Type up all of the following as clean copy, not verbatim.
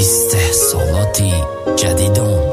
استحصالاتي جديدون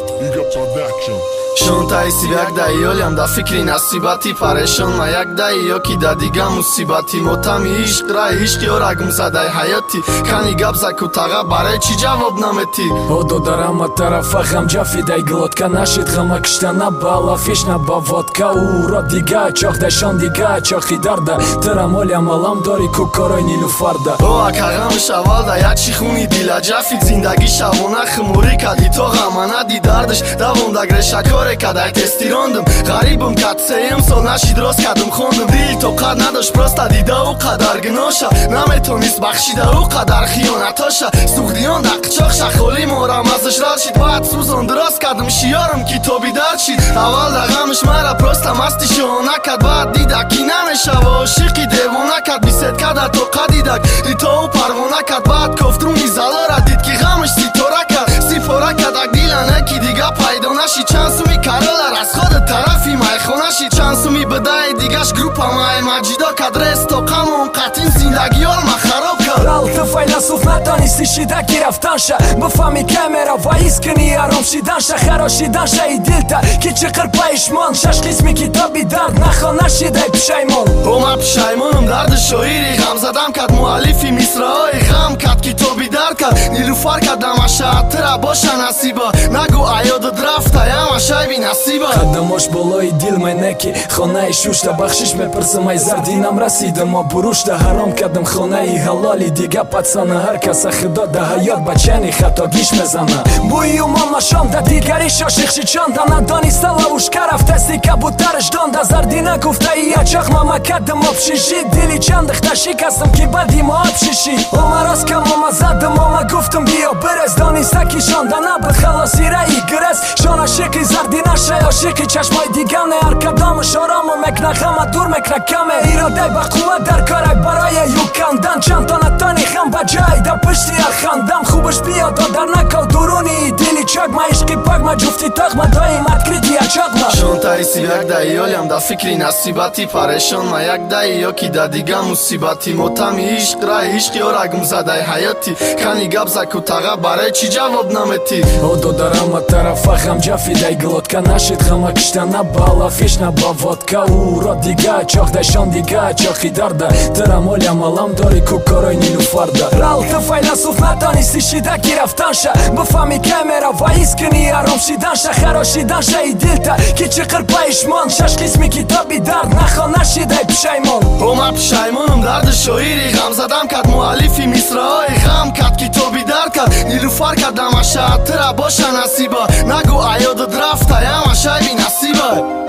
شونتایسی یک دایولیم دا فکری نصیباتی پریشان ما یک دایو کی دا دیگه مصیباتی متامی عشق را عشقی و رگم زدای حیاتی کنی گپ زکو تاغا برای چی جواب نامتی Оду дарама тарафа хамҷа фидай глотка нашид хама киштана бала фишна ба водка уро дига чохдашон дига чохи дарда тарамоля малам дори ку корой нилуфарда о акагам шавалда як чи хуни дила ҷафи зиндаги шавона хмури кади то ғаманади дардаш давондагре шакоре кадай тестирондум ғарибум катсеем сол нашид рост кадум хондум дил тоқат надош просто дида у қадар гноша наметонист бахшида у қадар хиёнатоша сухдиён дақчоқ шахоли морамазаш рад шид баъд сӯзон дроз кадум шиёрам китоби дар шид аввал дағамш мара просто масти шоҳона кад баъд дида ки намешава ошиқи девона кад бисед када то қадидак ритоу парвона кад баъд кофтруни залора дид ки ғамш ситора кад сипора кадак дилана ки дига пайдо нашид чанд суми каролар аз хода тарафи майхона шид чанд суми бадаи дигаш группа май маҷидо кад ресто қамон қатин зиндагиёлма хароб кад Рал ты файласуф натонисти шидаки рафтанша бифами камера ва искни аром шиданша харошиданша и дилта ки чиқир паишмон шаш қисми китоби дард нахона шидай пишаймон ома пишаймонум дарди шоири ғам задам кад муаллифи мисраҳои ғам кад китоби дард кад нилуфар кадама шаатира боша насиба нагу аёдат рафта яма шайби насиба қадамош болои дил майнеки хонаи шушта бахшиш мепирсам ай зардинам расида мо бурушта ҳаром кардам хонаи ҳалоли дига пацана ҳар каса худо да ҳаёт бачани хато гиш мезана бӯю мамашонда дигари шошихшичонда надониста лавушка рафтаси кабутараш донда зардина гуфта иячоқ мама кадам обшиши дили чандахта шикастам ки бади мо обшиши омарос камома задам ома гуфтам биё бирез дониста ки шонда набуд халосира игрес шона шикли зардина ша ошиқи чашмои дигане ҳар кадомаш орому мекна ғама дур мекна каме иродаи ба қувват дар корак барои юкандан чандта натони хам ба ҷай да пишти архандам хубаш биёдо дар наков дуруни дили чокма ишқи пакма ҷуфти тоқма доим открити ачоқма шонтайси як дайёлям да фикри насибати парешон ма як дайё ки да дига мусибати мотами ишқ ра ишқи орагум задай ҳаёти кани гап заку таға барай чӣ ҷавоб наметӣ оду дарама тарафа хамҷа фидай глотка нашид хама киштана бала фишна ба водка уро дига чохдашон дига чохи дарда тарамоля малам дори ку корой нилуфарда рал ты файласуф натонисти шидаки рафтанша бифами камера ва искни аром шиданша харошиданша и дилта ки чиқир паишмон шаш қисми китоби дард нахона шидай пишаймон ома пишаймонум дарди шоири ғам задам кад муаллифи мисраҳои ғам кад китоби дард кад нилуфар кадама шаатира боша насиба нагу аёдат рафта яма шайби насиба